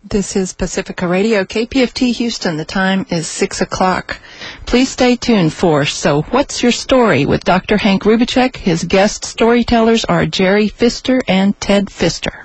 This is Pacifica Radio, KPFT Houston. The time is 6 o'clock. Please stay tuned for So What's Your Story with Dr. Hank Rubicek. His guest storytellers are Jerry Pfister and Ted Pfister.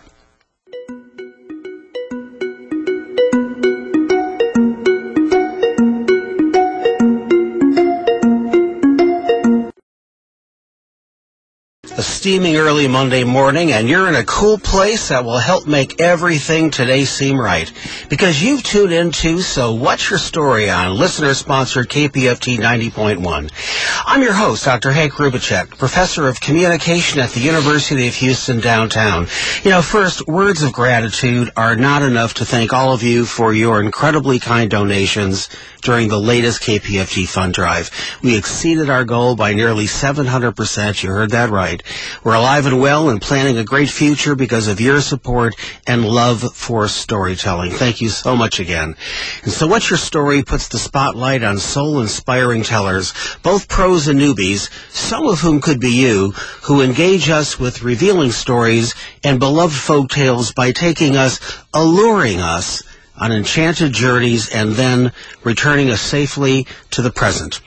A steaming early Monday morning, and you're in a cool place that will help make everything today seem right. Because you've tuned into So What's Your Story on listener-sponsored KPFT 90.1. I'm your host, Dr. Hank Rubicek, professor of communication at the University of Houston downtown. First, words of gratitude are not enough to thank all of you for your incredibly kind donations during the latest KPFT fund drive. We exceeded our goal by nearly 700%. You heard that right. We're alive and well and planning a great future because of your support and love for storytelling. Thank you so much again. And So What's Your Story puts the spotlight on soul-inspiring tellers, both pros and newbies, some of whom could be you, who engage us with revealing stories and beloved folk tales by alluring us on enchanted journeys and then returning us safely to the present.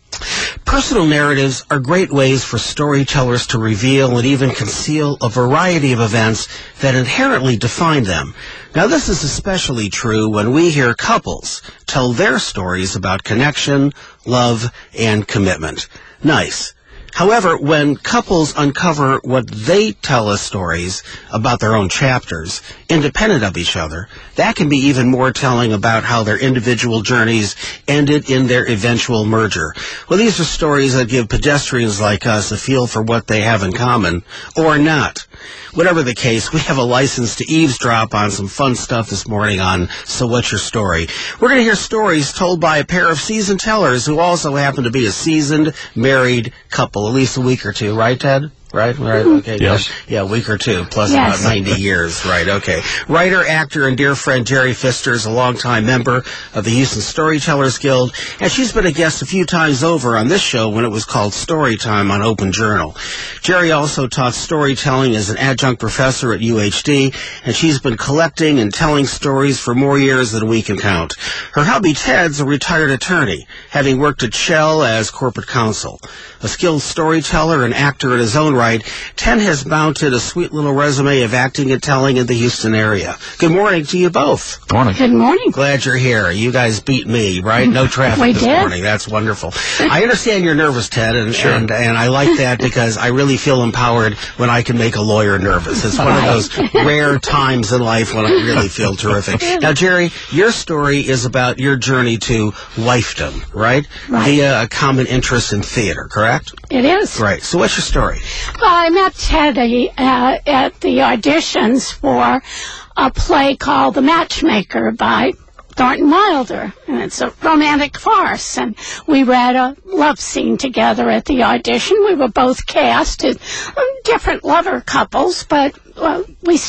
Personal narratives are great ways for storytellers to reveal and even conceal a variety of events that inherently define them. Now, this is especially true when we hear couples tell their stories about connection, love, and commitment. Nice. However, when couples uncover what they tell as stories about their own chapters, independent of each other, that can be even more telling about how their individual journeys ended in their eventual merger. Well, these are stories that give pedestrians like us a feel for what they have in common, or not. Whatever the case, we have a license to eavesdrop on some fun stuff this morning on So What's Your Story? We're going to hear stories told by a pair of seasoned tellers who also happen to be a seasoned married couple, at least a week or two, right, Ted? Right? Okay. Yes. Yeah, a week or two, plus Yes. about 90 years. Right, okay. Writer, actor, and dear friend Jerry Pfister is a longtime member of the Houston Storytellers Guild, and she's been a guest a few times over on this show when it was called Storytime on Open Journal. Jerry also taught storytelling as an adjunct professor at UHD, and she's been collecting and telling stories for more years than we can count. Her hubby Ted's a retired attorney, having worked at Shell as corporate counsel. A skilled storyteller and actor in his own right, Ted has mounted a sweet little resume of acting and telling in the Houston area. Good morning to you both. Good morning. Good morning. Glad you're here. You guys beat me, right? No traffic We this did. morning. That's wonderful. I understand you're nervous, Ted, and I like that because I really feel empowered when I can make a lawyer nervous. It's one of those rare times in life when I really feel terrific. Now, Jerry, your story is about your journey to wifedom, right? Right. Via a common interest in theater, correct? It is. Right. So what's your story? Well, I met Teddy at the auditions for a play called The Matchmaker by Thornton Wilder, and it's a romantic farce, and we read a love scene together at the audition. We were both cast as different lover couples, but we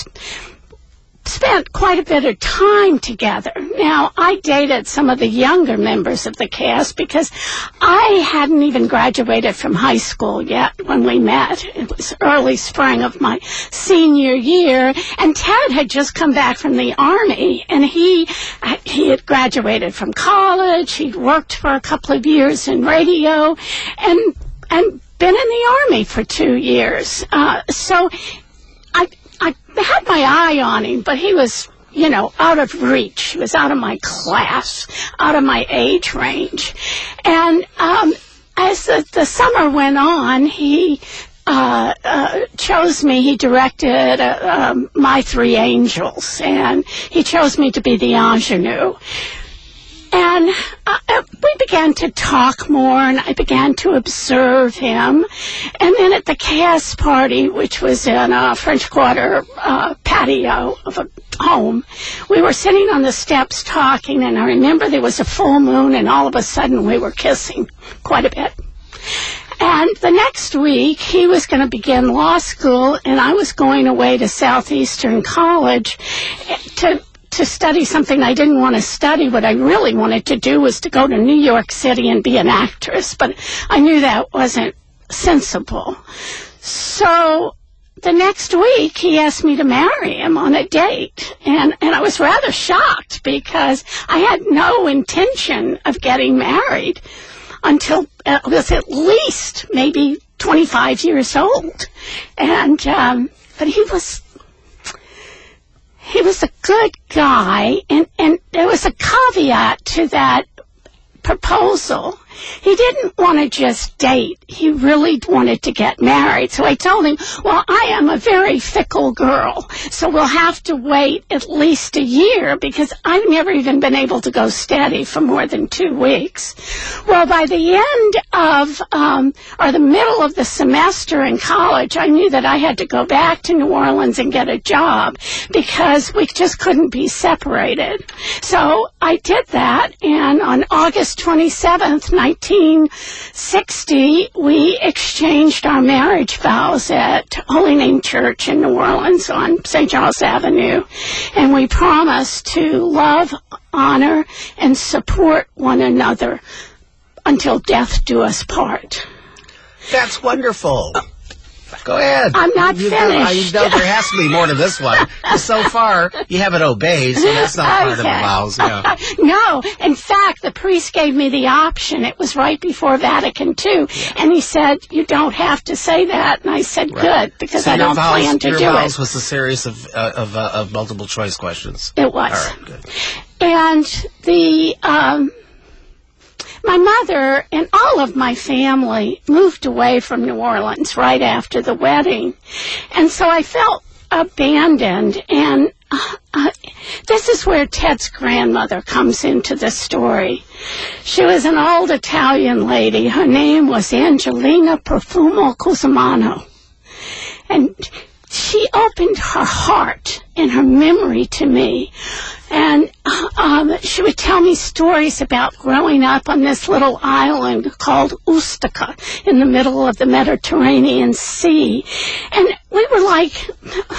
spent quite a bit of time together. Now, I dated some of the younger members of the cast because I hadn't even graduated from high school yet when we met. It was early spring of my senior year, and Ted had just come back from the Army, and he had graduated from college. He'd worked for a couple of years in radio and been in the Army for 2 years. So I had my eye on him, but he was, out of reach. He was out of my class, out of my age range. And as the summer went on, he chose me. He directed My Three Angels, and he chose me to be the ingenue. And we began to talk more, and I began to observe him. And then at the cast party, which was in a French Quarter patio of a home, we were sitting on the steps talking, and I remember there was a full moon, and all of a sudden we were kissing quite a bit. And the next week, he was going to begin law school, and I was going away to Southeastern College to study something I didn't want to study. What I really wanted to do was to go to New York City and be an actress, but I knew that wasn't sensible. So the next week, he asked me to marry him on a date. And I was rather shocked because I had no intention of getting married until I was at least maybe 25 years old. And, but he was a good guy, and there was a caveat to that proposal. He didn't want to just date. He really wanted to get married. So I told him, well, I am a very fickle girl, so we'll have to wait at least a year because I've never even been able to go steady for more than 2 weeks. Well, by the end of, or the middle of the semester in college, I knew that I had to go back to New Orleans and get a job because we just couldn't be separated. So I did that, and on August 27th, 1960, we exchanged our marriage vows at Holy Name Church in New Orleans on St. Charles Avenue, and we promised to love, honor, and support one another until death do us part. That's wonderful. Go ahead. I'm not finished. There has to be more to this one. So far, you haven't obeyed, so that's not part of the vows. Yeah. No. In fact, the priest gave me the option. It was right before Vatican II. Yeah. And he said, you don't have to say that. And I said, good, because I don't plan to do it. Your vows was a series of multiple choice questions. It was. All right, good. And my mother and all of my family moved away from New Orleans right after the wedding. And so I felt abandoned. And this is where Ted's grandmother comes into the story. She was an old Italian lady. Her name was Angelina Profumo Cusimano. And she opened her heart and her memory to me. And she would tell me stories about growing up on this little island called Ustica in the middle of the Mediterranean Sea. And we were like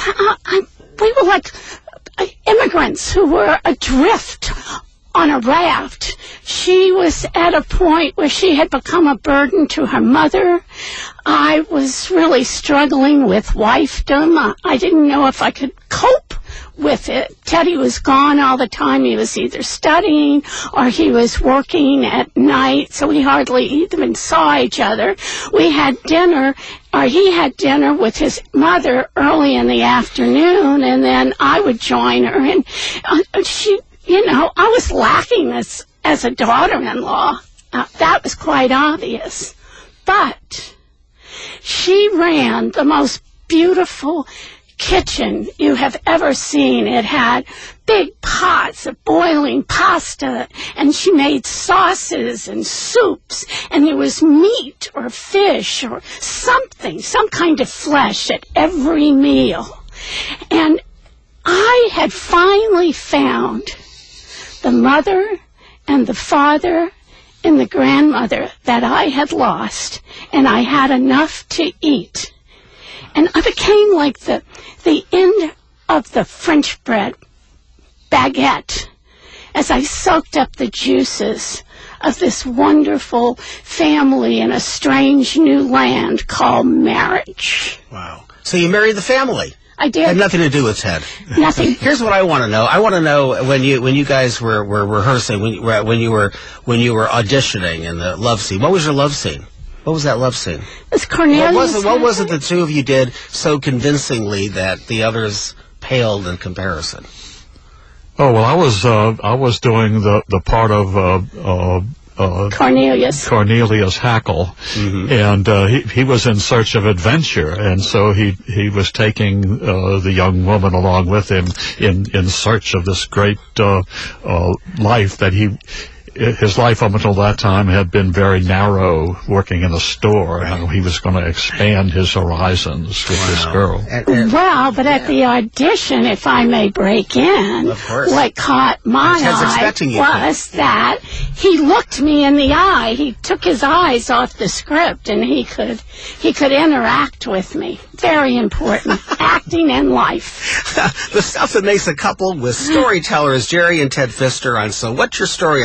immigrants who were adrift on a raft. She was at a point where she had become a burden to her mother. I was really struggling with wifedom. I didn't know if I could cope with it. Teddy was gone all the time. He was either studying or he was working at night, so we hardly even saw each other. We had dinner, or he had dinner with his mother early in the afternoon, and then I would join her. And she, I was lacking as a daughter-in-law. That was quite obvious. But she ran the most beautiful kitchen you have ever seen. It had big pots of boiling pasta, and she made sauces and soups, and there was meat or fish or something, some kind of flesh at every meal. And I had finally found the mother and the father and the grandmother that I had lost, and I had enough to eat. And I became like the end of the French bread baguette as I soaked up the juices of this wonderful family in a strange new land called marriage. Wow. So you married the family? I did. Had nothing to do with Ted. Nothing. Here's what I want to know. I want to know when you guys were rehearsing, when you were auditioning in the love scene. What was your love scene? What was that love scene? It's Cornelius. What was it the two of you did so convincingly that the others paled in comparison? Oh well, I was doing the part of Cornelius Hackle, mm-hmm. and he was in search of adventure, and so he was taking the young woman along with him in search of this great life that his life up until that time had been very narrow, working in a store, and he was going to expand his horizons with this girl. Well, but at the audition, if I may break in, what caught my eye was that he looked me in the eye. He took his eyes off the script, and he could interact with me. Very important. Acting and life. The stuff that makes a couple with storytellers Jerry and Ted Pfister on So What's Your Story on KPFT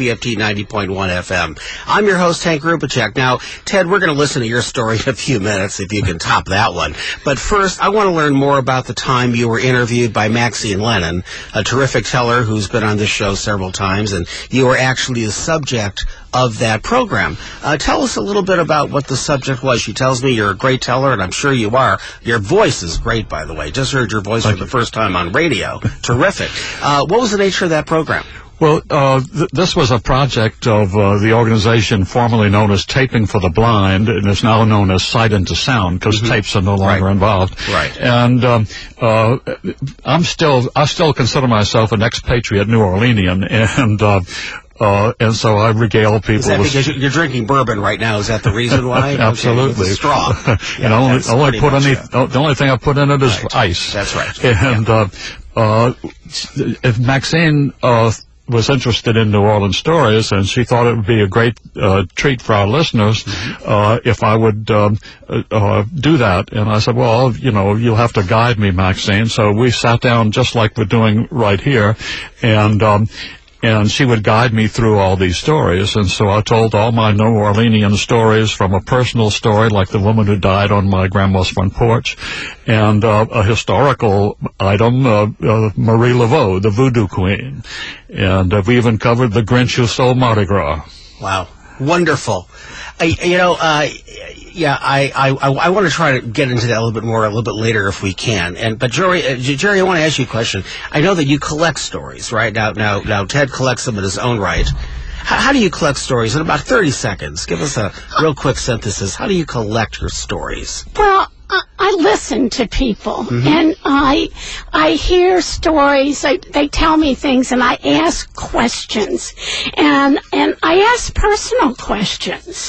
KPFT 90.1 FM. I'm your host, Hank Rubicek. Now, Ted, we're going to listen to your story in a few minutes if you can top that one. But first, I want to learn more about the time you were interviewed by Maxine Lennon, a terrific teller who's been on this show several times, and you were actually the subject of that program. Tell us a little bit about what the subject was. She tells me you're a great teller, and I'm sure you are. Your voice is great, by the way. Just heard your voice for the first time on radio. Terrific. What was the nature of that program? Well, this was a project of the organization formerly known as Taping for the Blind, and is now known as Sight into Sound, because tapes are no longer involved. Right. And I still consider myself an expatriate New Orleanian, and so I regale people. Is that because you're drinking bourbon right now? Is that the reason why? Absolutely. Okay, straw. Yeah, the only thing I put in it is ice. That's right. And if Maxine was interested in New Orleans stories, and she thought it would be a great treat for our listeners if I would do that. And I said, well, you'll have to guide me, Maxine. So we sat down just like we're doing right here, and she would guide me through all these stories. And so I told all my New Orleanian stories, from a personal story like the woman who died on my grandma's front porch, and a historical item, Marie Laveau, the Voodoo Queen. And we even covered the Grinch who stole Mardi Gras. Wow. Wonderful. I want to try to get into that a little bit later if we can. But Jerry, I want to ask you a question. I know that you collect stories, right? Now Ted collects them in his own right. How do you collect stories? In about 30 seconds, give us a real quick synthesis. How do you collect your stories? Well, I listen to people, and I hear stories. They tell me things, and I ask questions, and I ask personal questions.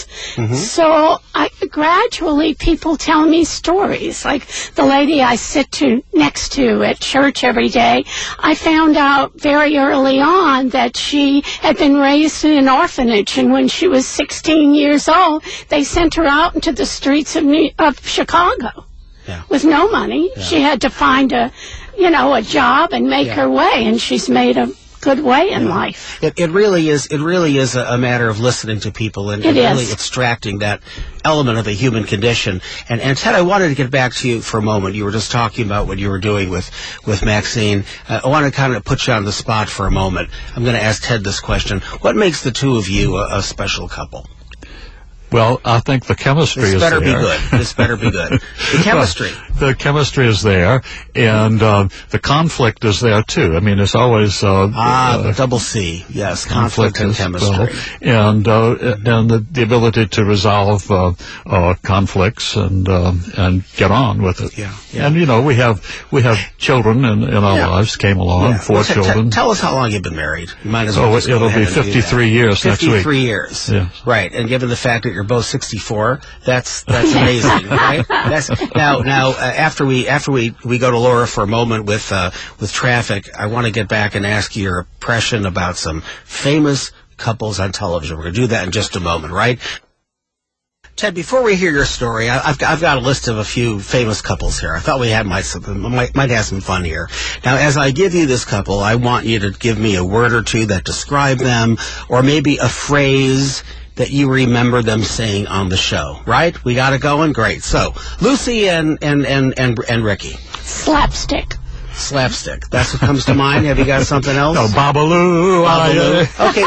So gradually people tell me stories. Like the lady I sit next to at church every day, I found out very early on that she had been raised in an orphanage, and when she was 16 years old, they sent her out into the streets of Chicago. Yeah. With no money. Yeah. She had to find a job and make her way, and she's made a good way in life. It really is a matter of listening to people and really extracting that element of the human condition. And Ted, I wanted to get back to you for a moment. You were just talking about what you were doing with Maxine. I want to kind of put you on the spot for a moment. I'm going to ask Ted this question. What makes the two of you a special couple? Well, I think the chemistry is there. This better be good. The chemistry. The chemistry is there, and the conflict is there, too. I mean, it's always... the double C. Yes, conflict and chemistry. And the ability to resolve conflicts and get on with it. Yeah. And, we have children in our lives, came along, 4 children. Tell us how long you've been married. You might as well it'll be 53 years next week. 53 years. Yeah. Right, and given the fact that you're both 64, that's amazing, right? Now after we go to Laura for a moment with traffic, I want to get back and ask you your impression about some famous couples on television. We're going to do that in just a moment, right? Ted, before we hear your story, I've got a list of a few famous couples here. I thought we might have some fun here. Now, as I give you this couple, I want you to give me a word or two that describe them, or maybe a phrase that you remember them saying on the show, right? We got it going? Great. So, Lucy and Ricky. Slapstick. That's what comes to mind. Have you got something else? No, Babalu. Okay,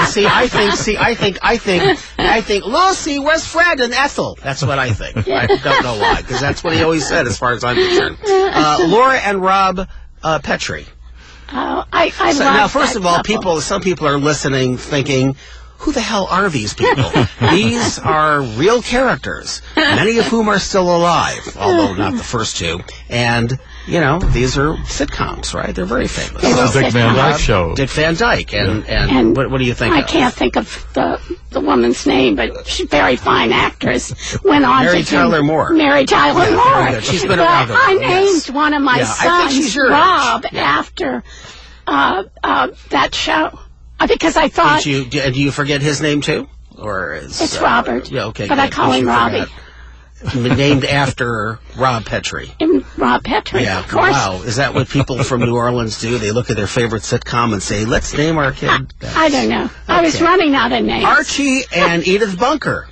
I think Lucy, where's Fred and Ethel? That's what I think. I don't know why, because that's what he always said as far as I'm concerned. Laura and Rob Petrie. Now, first of all, some people are listening thinking, who the hell are these people? These are real characters, many of whom are still alive, although not the first two. And, these are sitcoms, right? They're very famous. The Dick Van Dyke Show. Dick Van Dyke. And what do you think I can't think of the woman's name, but she's a very fine actress. Went on Mary Tyler Moore. Mary Tyler Moore. She's been around. I named one of my sons Rob after that show. Because I thought... Do you forget his name, too? Or it's Robert. Yeah, okay. But I call him Robbie. named after Rob Petrie. Rob Petrie, Yeah, of course. wow. Is that what people from New Orleans do? They look at their favorite sitcom and say, let's name our kid. I don't know. I was running out of names. Archie and Edith Bunker.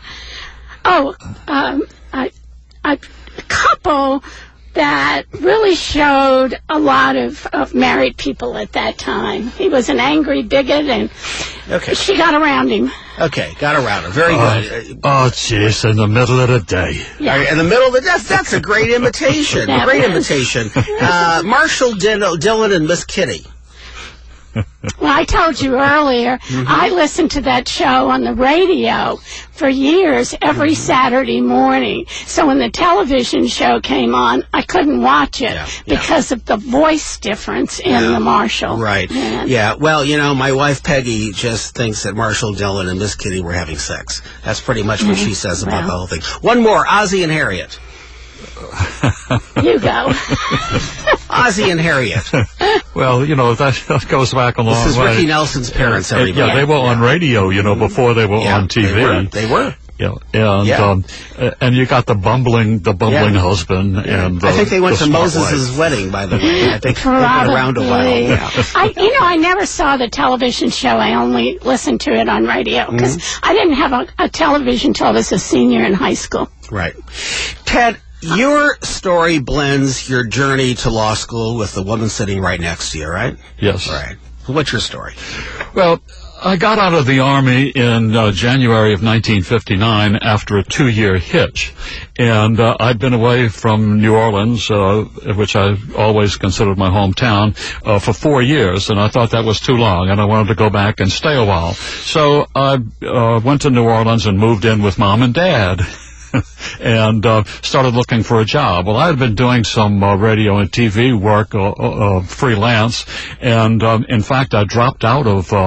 Oh, a couple that really showed a lot of married people at that time. He was an angry bigot, and she got around him. Okay, got around him. Very good. Oh, jeez, in the middle of the day. In the middle of the that's a great imitation. Great imitation. Marshall Dillon and Miss Kitty. Well, I told you earlier, I listened to that show on the radio for years, every Saturday morning. So when the television show came on, I couldn't watch it because of the voice difference in the Marshall. Right. Yeah. Well, my wife Peggy just thinks that Marshall Dillon and Miss Kitty were having sex. That's pretty much what she says about the whole thing. One more, Ozzie and Harriet. You go. Ozzie and Harriet. Well, that goes back a long way. This is Ricky Nelson's parents, everybody. Yeah, they were on radio, before they were on TV. They were. Yeah, and you got the bumbling husband, and I think they went to Moses' wedding. By the way, I think they've been around a while. Yeah. I never saw the television show. I only listened to it on radio because I didn't have a television till I was a senior in high school. Right, Ted. Your story blends your journey to law school with the woman sitting right next to you, right? Yes. Right. What's your story? Well, I got out of the Army in January of 1959 after a 2-year hitch. And I'd been away from New Orleans, which I always considered my hometown, for 4 years. And I thought that was too long, and I wanted to go back and stay a while. So I went to New Orleans and moved in with Mom and Dad. And started looking for a job. Well, I had been doing some radio and TV work, freelance, and in fact, I dropped out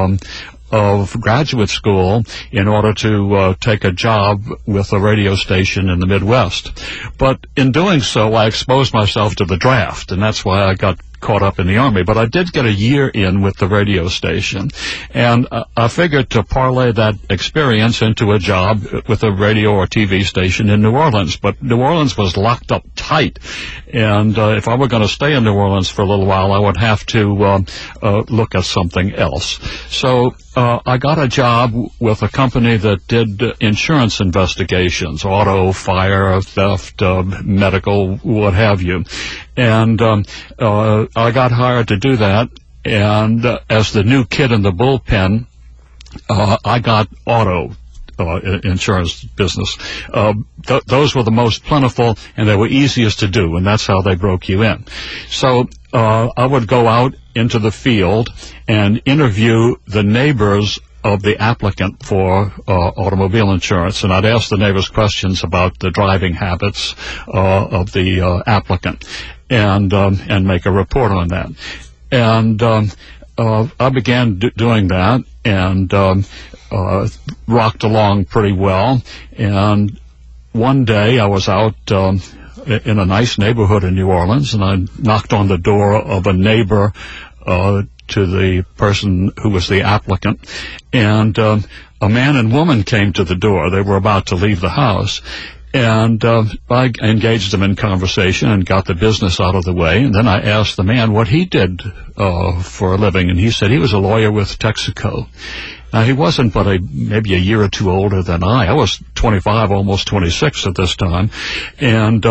of graduate school in order to take a job with a radio station in the Midwest. But in doing so, I exposed myself to the draft, and that's why I got caught up in the Army. But I did get a year in with the radio station, and I figured to parlay that experience into a job with a radio or TV station in New Orleans. But New Orleans was locked up tight, and if I were going to stay in New Orleans for a little while, I would have to look at something else. So I got a job with a company that did insurance investigations, auto, fire, theft, medical, what have you. And I got hired to do that, and as the new kid in the bullpen, I got auto insurance business. Those were the most plentiful, and they were easiest to do, and that's how they broke you in. So I would go out into the field and interview the neighbors of the applicant for automobile insurance, and I'd ask the neighbors questions about the driving habits of the applicant, and make a report on that. And I began doing that, and rocked along pretty well. And one day I was out in a nice neighborhood in New Orleans, and I knocked on the door of a neighbor to the person who was the applicant, and a man and woman came to the door. They were about to leave the house, and I engaged them in conversation and got the business out of the way. And then I asked the man what he did for a living, and he said he was a lawyer with Texaco. Now, he wasn't but maybe a year or two older than I. I was 25, almost 26 at this time, and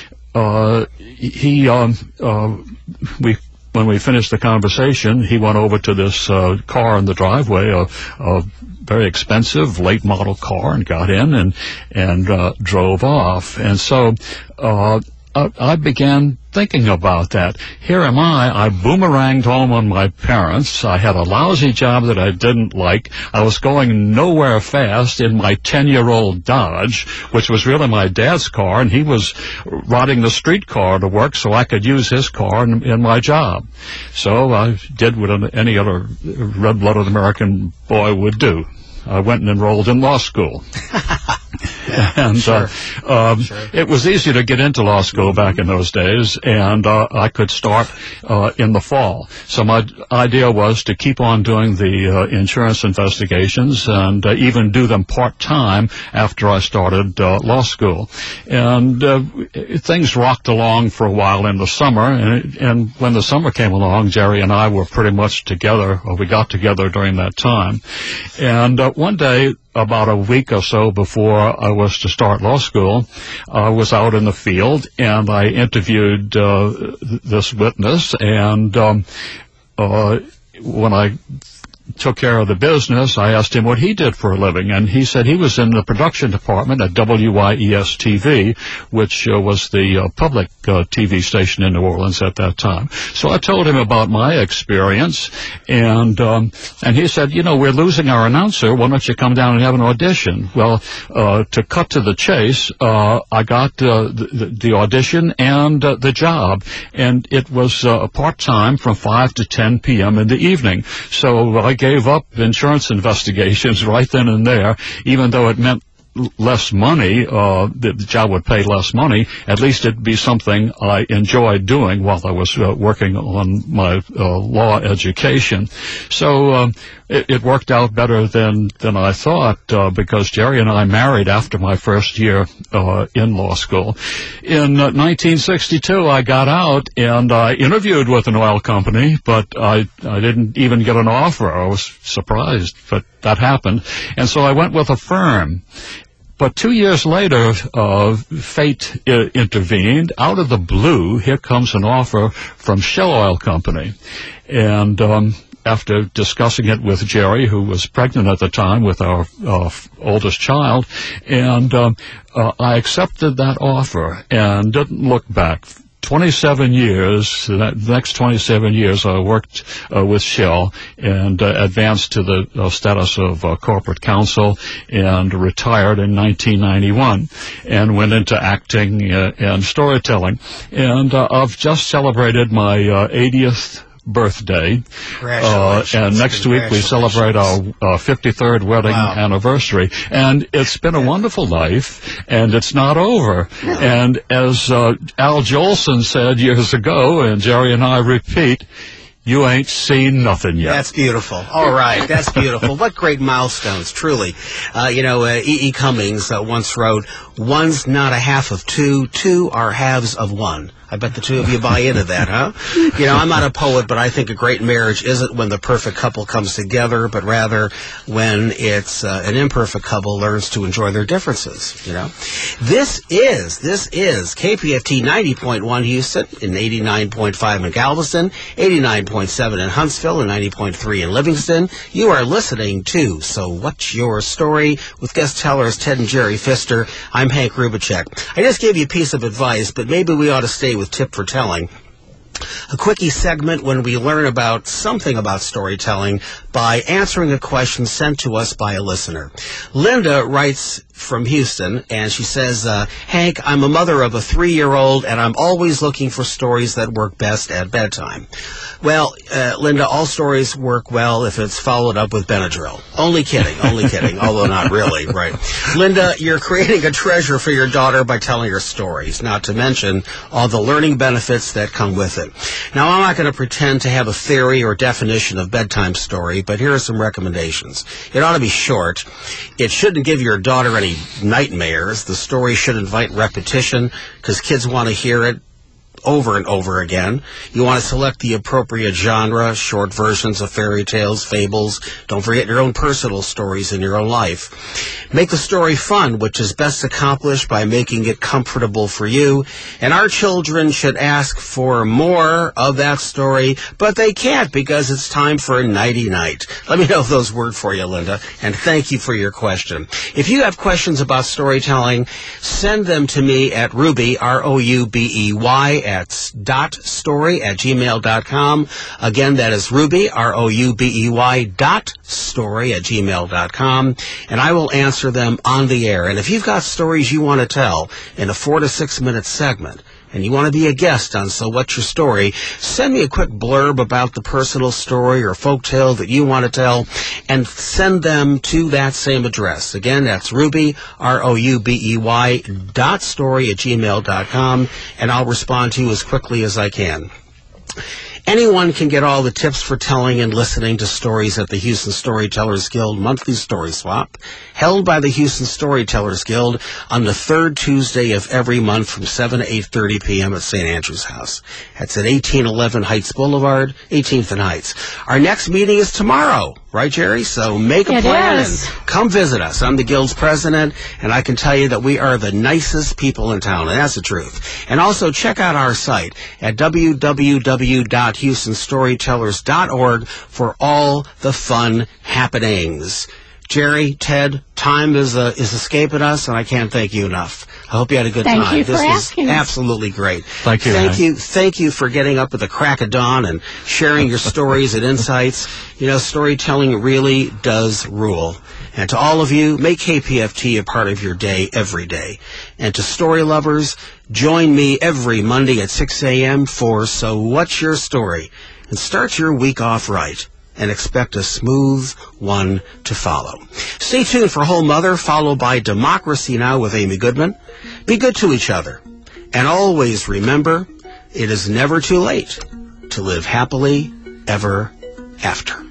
when we finished the conversation, he went over to this car in the driveway, a very expensive late model car, and got in and drove off. And so I began thinking about that. Here am I boomeranged home on my parents. I had a lousy job that I didn't like. I was going nowhere fast in my 10-year-old Dodge, which was really my dad's car, and he was riding the streetcar to work so I could use his car in my job. So I did what any other red-blooded American boy would do. I went and enrolled in law school. And it was easy to get into law school back in those days, and I could start in the fall. So my idea was to keep on doing the insurance investigations and even do them part-time after I started law school. And things rocked along for a while in the summer, and when the summer came along, Jerry and I were pretty much together, or we got together during that time. And one day, about a week or so before I was to start law school, I was out in the field, and I interviewed this witness, and when I took care of the business, I asked him what he did for a living, and he said he was in the production department at WYES-TV, which was the public TV station in New Orleans at that time. So I told him about my experience, and he said, you know, we're losing our announcer. Why don't you come down and have an audition? Well, to cut to the chase, I got the audition and the job, and it was part-time from 5 to 10 p.m. in the evening. So I gave up insurance investigations right then and there, even though it meant less money, the job would pay less money. At least it'd be something I enjoyed doing while I was working on my law education. So it worked out better than I thought, because Jerry and I married after my first year in law school. In 1962, I got out and I interviewed with an oil company, but I didn't even get an offer. I was surprised, but that happened. And so I went with a firm. But 2 years later, fate intervened. Out of the blue, here comes an offer from Shell Oil Company. And after discussing it with Jerry, who was pregnant at the time with our oldest child, and I accepted that offer and didn't look back. 27 years, the next 27 years, I worked with Shell and advanced to the status of corporate counsel and retired in 1991 and went into acting and storytelling. And I've just celebrated my 80th birthday, and next week we celebrate our 53rd wedding anniversary, and it's been a wonderful life, and it's not over. And as Al Jolson said years ago, and Jerry and I repeat, you ain't seen nothing yet. That's beautiful. All right, that's beautiful. What great milestones, truly. E.E. Cummings once wrote, "One's not a half of two, two are halves of one." I bet the two of you buy into that, huh? You know, I'm not a poet, but I think a great marriage isn't when the perfect couple comes together, but rather when it's an imperfect couple learns to enjoy their differences, you know? This is KPFT 90.1 Houston and 89.5 in Galveston, 89.7 in Huntsville, and 90.3 in Livingston. You are listening to So What's Your Story with guest tellers Ted and Jerry Pfister. I'm Hank Rubicek. I just gave you a piece of advice, but maybe we ought to stay with tip for telling. A quickie segment when we learn about something about storytelling by answering a question sent to us by a listener. Linda writes from Houston, and she says, Hank, I'm a mother of a 3-year-old, and I'm always looking for stories that work best at bedtime. Well, Linda, all stories work well if it's followed up with Benadryl. Only kidding, although not really, right. Linda, you're creating a treasure for your daughter by telling her stories, not to mention all the learning benefits that come with it. Now, I'm not going to pretend to have a theory or definition of bedtime story, but here are some recommendations. It ought to be short. It shouldn't give your daughter any nightmares. The story should invite repetition because kids want to hear it over and over again. You want to select the appropriate genre, short versions of fairy tales, fables. Don't forget your own personal stories in your own life. Make the story fun, which is best accomplished by making it comfortable for you. And our children should ask for more of that story, but they can't because it's time for a nighty-night. Let me know if those work for you, Linda, and thank you for your question. If you have questions about storytelling, send them to me at Ruby, R-O-U-B-E-Y, at .story@gmail.com. Again, that is Ruby, R-O-U-B-E-Y, .story@gmail.com, and I will answer them on the air. And if you've got stories you want to tell in a 4 to 6 minute segment, and you want to be a guest on So What's Your Story, send me a quick blurb about the personal story or folktale that you want to tell, and send them to that same address. Again, that's Ruby, ROUBEY, .story@gmail.com, and I'll respond to you as quickly as I can. Anyone can get all the tips for telling and listening to stories at the Houston Storytellers Guild Monthly Story Swap, held by the Houston Storytellers Guild on the third Tuesday of every month from 7 to 8:30 p.m. at St. Andrew's House. That's at 1811 Heights Boulevard, 18th and Heights. Our next meeting is tomorrow, right, Jerry? So make a plan and come visit us. I'm the Guild's president, and I can tell you that we are the nicest people in town, and that's the truth. And also check out our site at www.houstonstorytellers.org for all the fun happenings. Jerry, Ted, time is escaping us, and I can't thank you enough. I hope you had a good time. Thank you for asking. This was absolutely great. Thank you. Thank you for getting up at the crack of dawn and sharing your stories and insights. You know, storytelling really does rule. And to all of you, make KPFT a part of your day every day. And to story lovers, join me every Monday at 6 a.m. for So What's Your Story? And start your week off right, and expect a smooth one to follow. Stay tuned for Whole Mother, followed by Democracy Now! With Amy Goodman. Be good to each other. And always remember, it is never too late to live happily ever after.